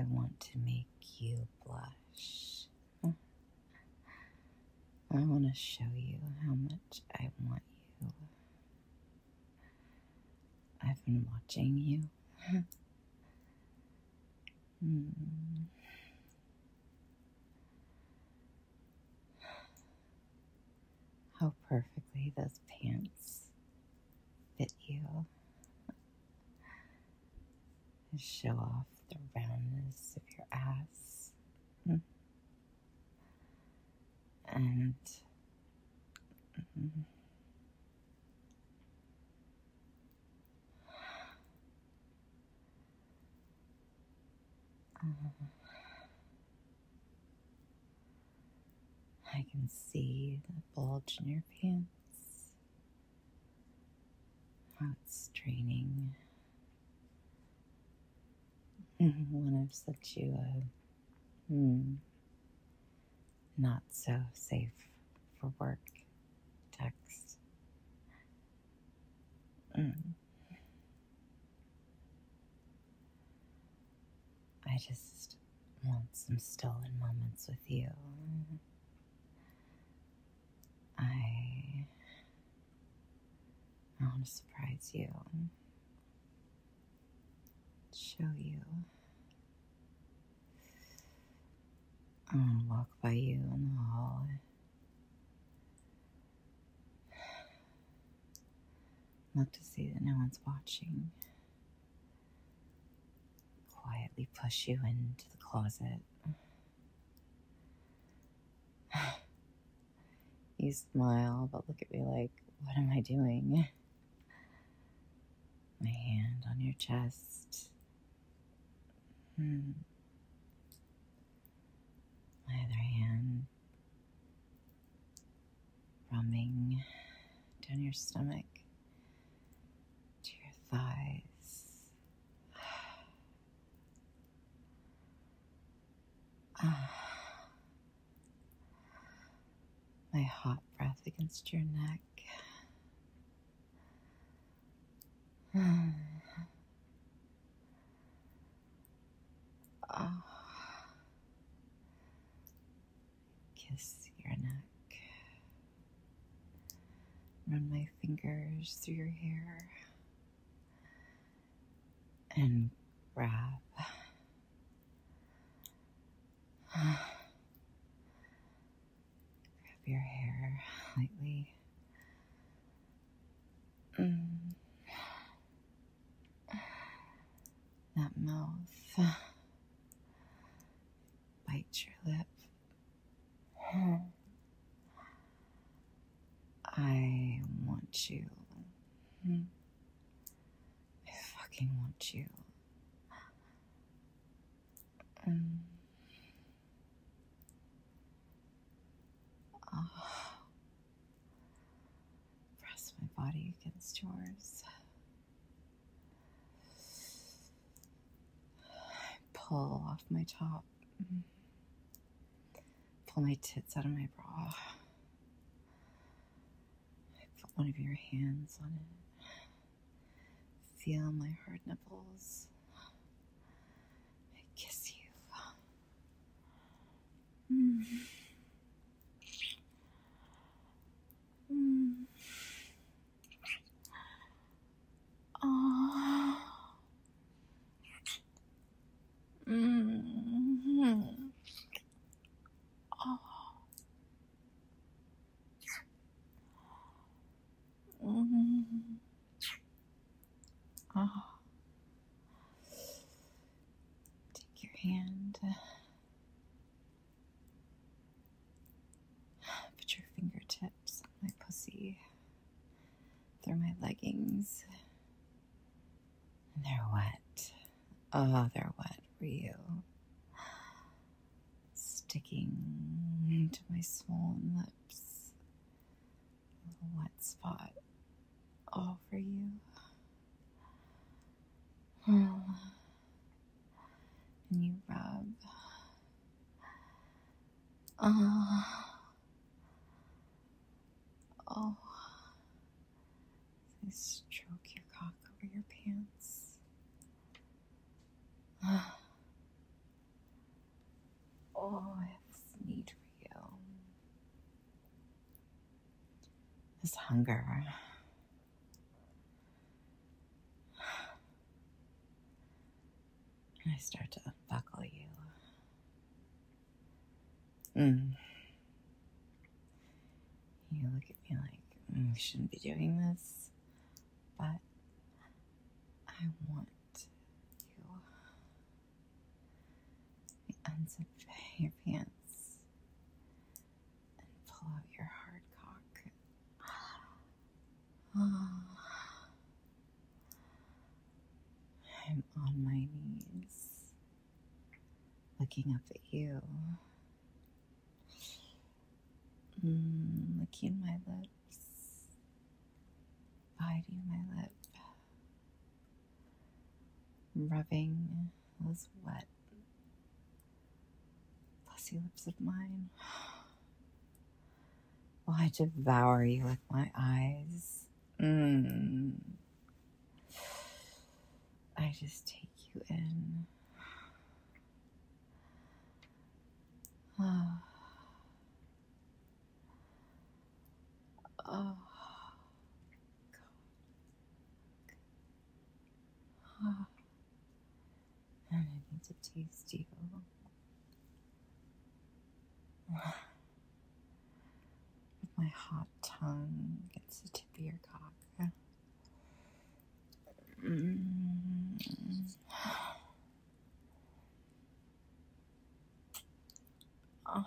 want to make you blush. I want to show you how much I want you. I've been watching you. How perfectly those pants fit you. They show off the roundness of your ass. And I can see the bulge in your pants, how it's straining. When I've sent you a not so safe for work text. I just want some stolen moments with you. I want to surprise you. Show you. I want to walk by you in the hall. Look to see that no one's watching. Quietly push you into the closet. You smile, but look at me like, what am I doing? My hand on your chest. My other hand rubbing down your stomach to your thighs. My hot breath against your neck. Kiss your neck. Run my fingers through your hair. And grab your hair lightly. That mouth bites your lip. I want you. I fucking want you. Press my body against yours. Pull off my top. Pull my tits out of my bra. I put one of your hands on it. Feel my hard nipples. I kiss you. Take your hand. Put your fingertips on my pussy. Through my leggings. And they're wet. Oh, they're wet for you. Sticking to my swollen lips. A wet spot. All for you. And you rub. I stroke your cock over your pants. Oh, I have this need for you. This hunger. And I start to unbuckle you. You look at me like, we shouldn't be doing this, but I want you. I unzip your pants and pull out your hard cock. I'm on my knees, looking up at you. Licking my lips, biting my lip, rubbing those wet, pussy lips of mine. While I devour you with my eyes. I just take you in. Oh. Oh, God. Oh. And I need to taste you. With my hot tongue against the tip of your cock. Oh.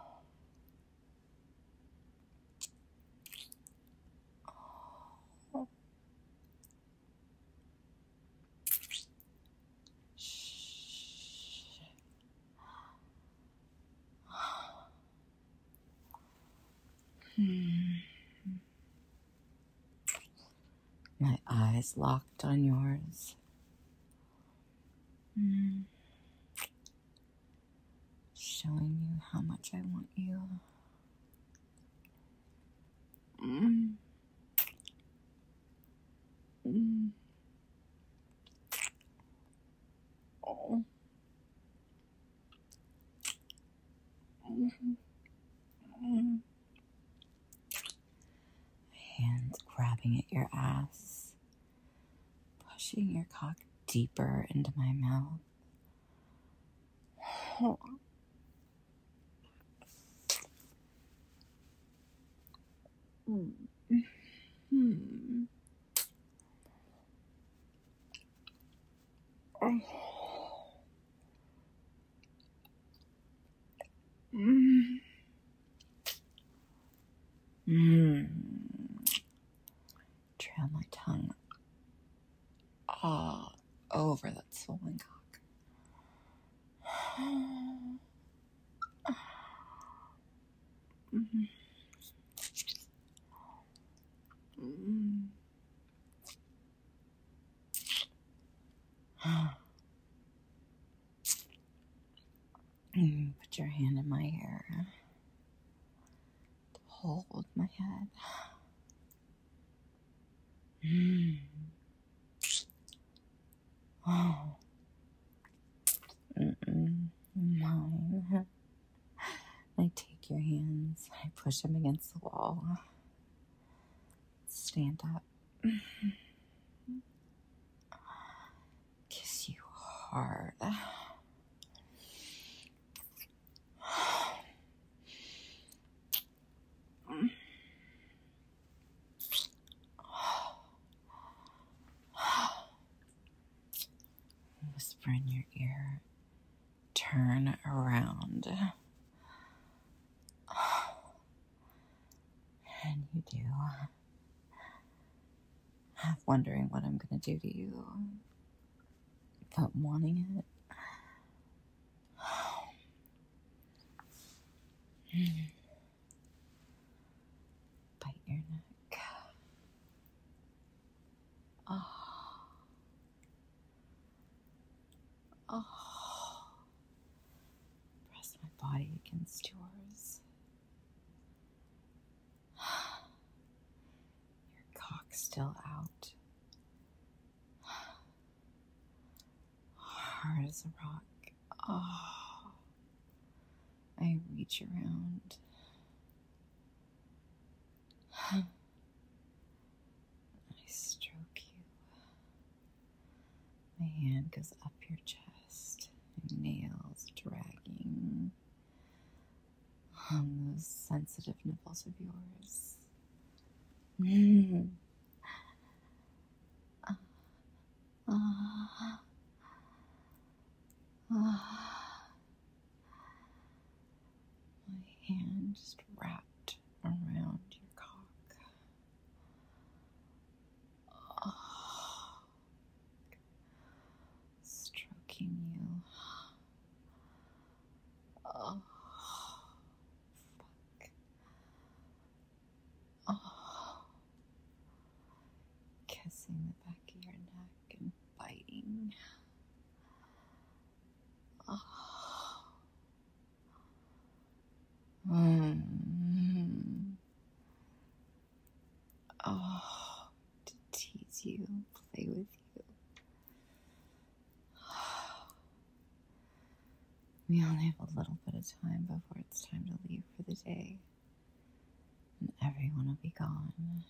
My eyes locked on yours. Showing you how much I want you. Oh. Hands grabbing at your ass, pushing your cock deeper into my mouth. Oh. Trail my tongue all over that swollen cock. Put your hand in my hair to hold my head. Oh. Mine. I take your hands, I push them against the wall. Stand up. Kiss you hard. Whisper in your ear. Turn around. And you do. Half wondering what I'm going to do to you. But wanting it. Bite your neck. Oh. Oh. Press my body against yours. Your cock's still out. Hard as a rock. Oh. I reach around. I stroke you. My hand goes up your chest, and nails dragging on those sensitive nipples of yours. My hand just wrapped around your cock. Stroking you. Oh, fuck. Oh. Kissing the back of your neck and biting. Oh. Oh, to tease you, play with you. We only have a little bit of time before it's time to leave for the day, and everyone will be gone. And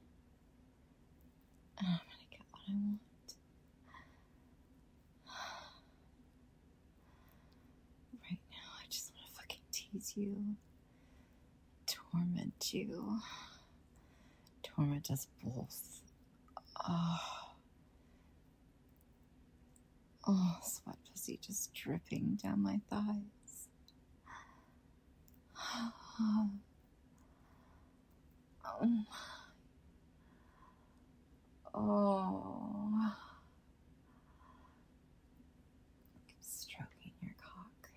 I'm gonna get what I want. Right now, I just want to fucking tease you, torment you, torment us both. Oh, sweat pussy just dripping down my thighs. Oh. Keep stroking your cock.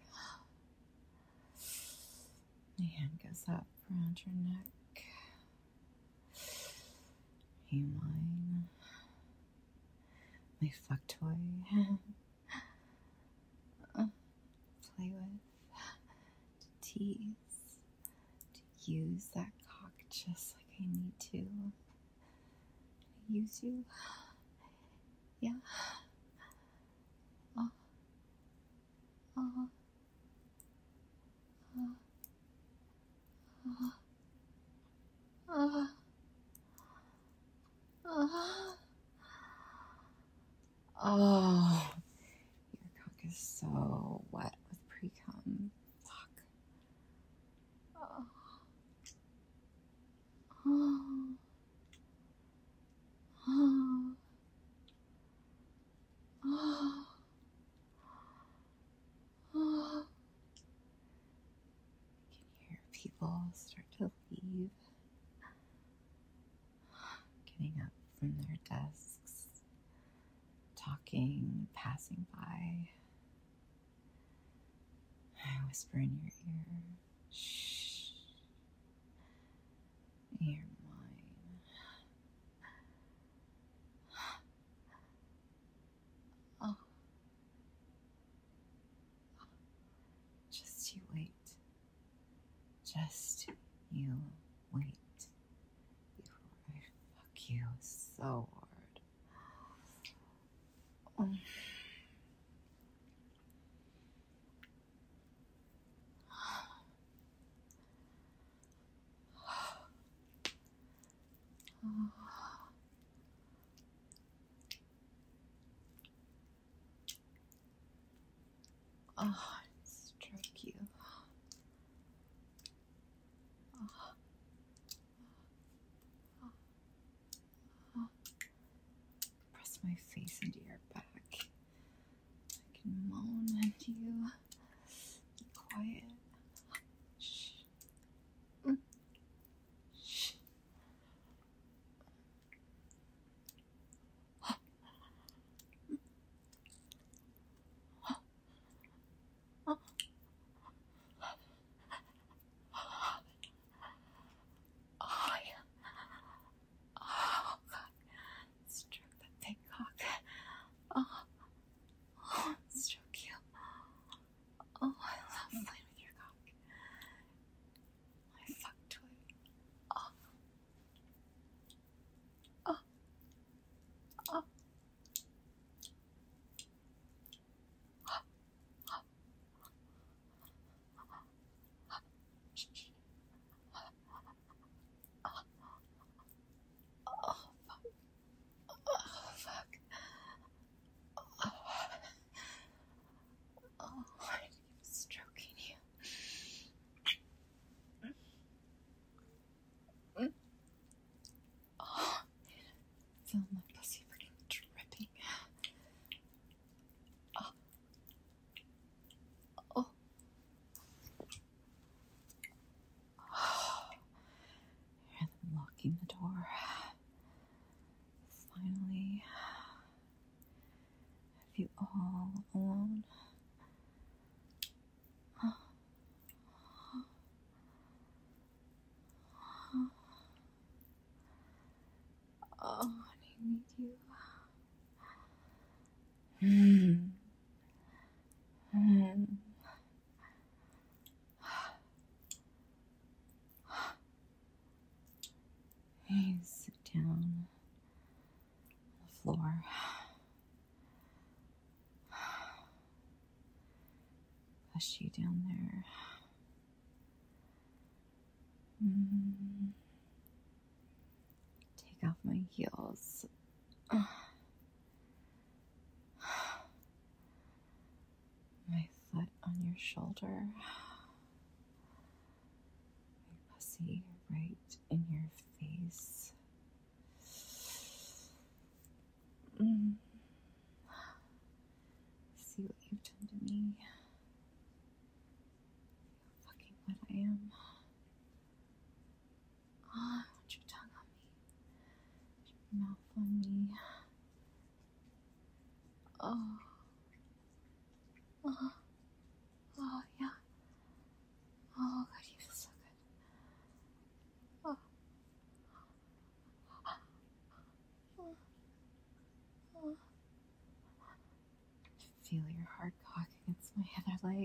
My hand goes up around your neck. You mine. My fuck toy. Play with. To tease. To use that cock just like I need to. Use you. Yeah. Oh. Oh. Oh. Oh. Oh. Oh. Your cock is so wet with pre-cum. Fuck. Oh. Oh. Oh. Oh. Oh. You can hear people start to leave, getting up from their desks, talking, passing by. I whisper in your ear, shh, you're mine. Oh, just you wait. Just you wait before I fuck you so hard. Oh. Oh, stroke you. Press my face into your back. I can moan into you. Be quiet. Shh. Shh. push you down there. Take off my heels. My foot on your shoulder. My pussy right in your face. See what you've done to me. How fucking wet I am. Oh, I want your tongue on me. Your mouth on me. Oh. Oh, yeah. Oh, God, you feel so good. Oh. Feel your hard cock against my other leg.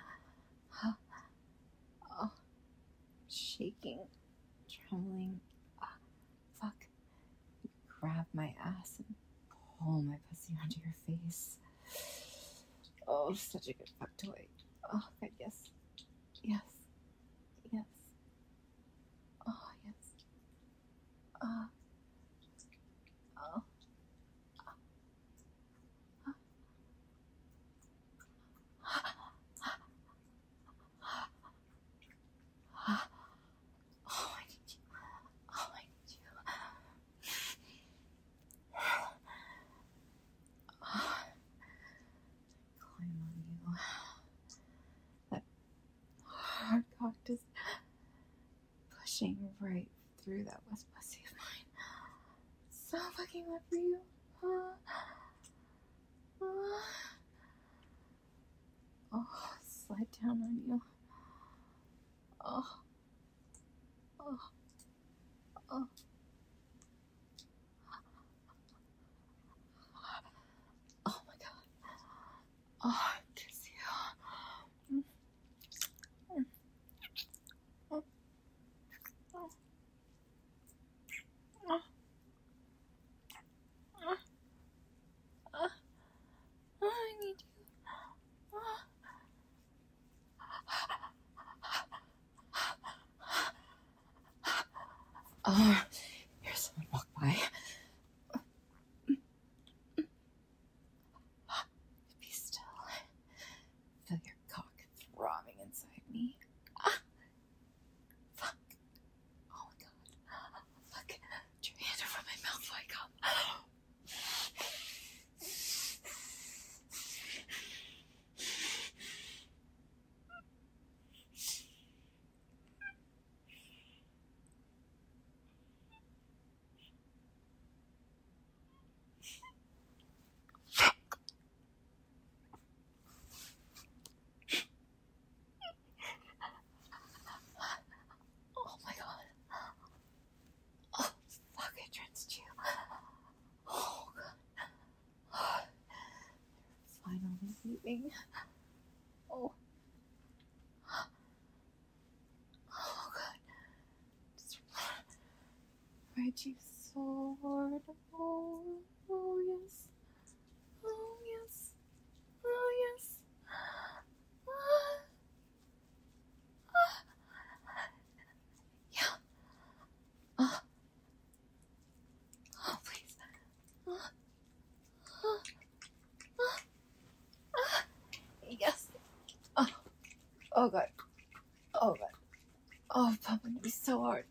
Oh. Shaking. Trembling. Fuck. You grab my ass and pull my pussy onto your face. Oh, such a good fuck toy. Oh, God, yes. Yes. Yes. Oh, yes. Oh. Oh, I need you. Oh, I need you. Climb on you. That hard cock just pushing right through that west pussy of mine. So fucking wet for you. Oh, slide down on you. Oh. Oh. Oh. Oh my God. Oh, I kiss you. I need you. Oh, here's someone walk by. Be still. Feel your cock throbbing inside me. Fuck. Oh my God. Fuck. Put your hand over my mouth while I come. Oh my God. Oh, fuck, I drenched you. Oh, God. Finally leaving. Oh. Oh, God. Just ride you so hard. Oh, oh, yes. Oh, yes. Oh, yes. Yeah. Oh, please. Yes. Oh, God. Oh, God. Oh, pumping me so hard.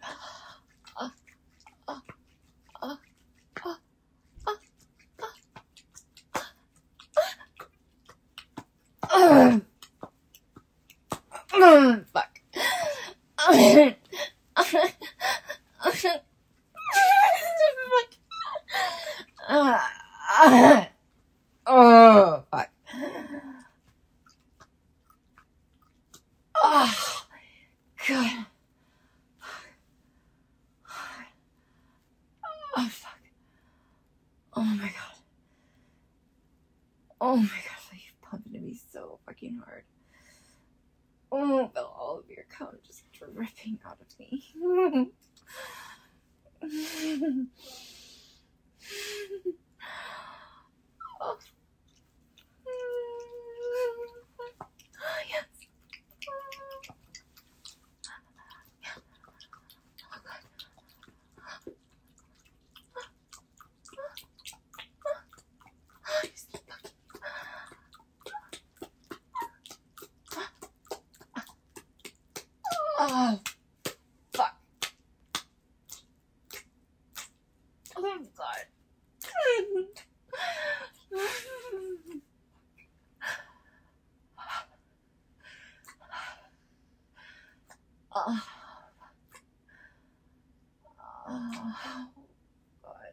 Fuck. Oh, fuck. Oh, God. Oh, fuck. Oh, my God. Oh, my God. You're pumping to me so fucking hard. Oh, feel all of your cum just dripping out of me. Oh. Yeah. Oh, fuck. Oh, God. Oh, God.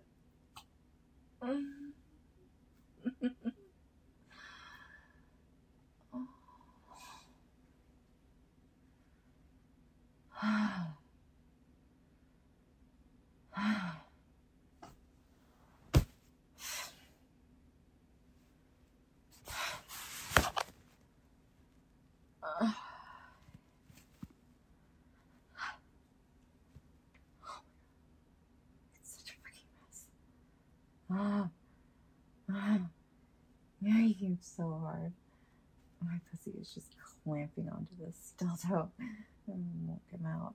It's such a freaking mess. You're so hard. My pussy is just clamping onto this dildo and won't come out.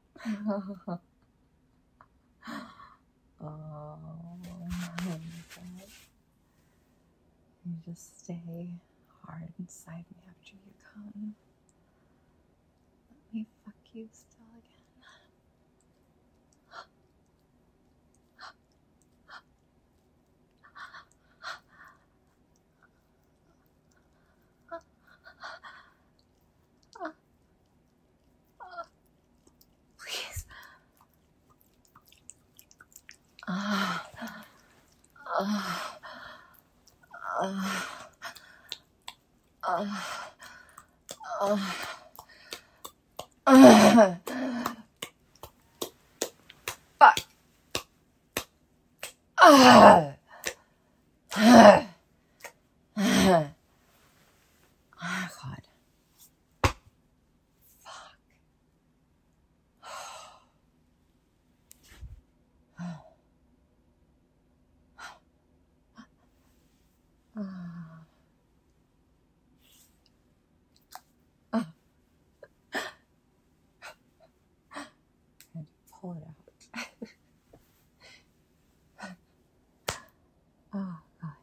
Oh my God. You just stay hard inside me after you come. Let me fuck you still again. Please. Fuck. Oh, God. Fuck. And pull it out. Oh, God.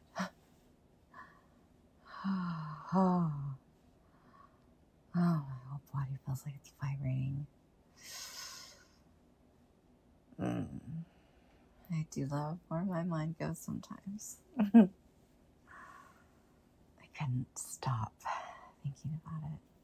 Oh, my whole body feels like it's vibrating. I do love where my mind goes sometimes. I couldn't stop thinking about it.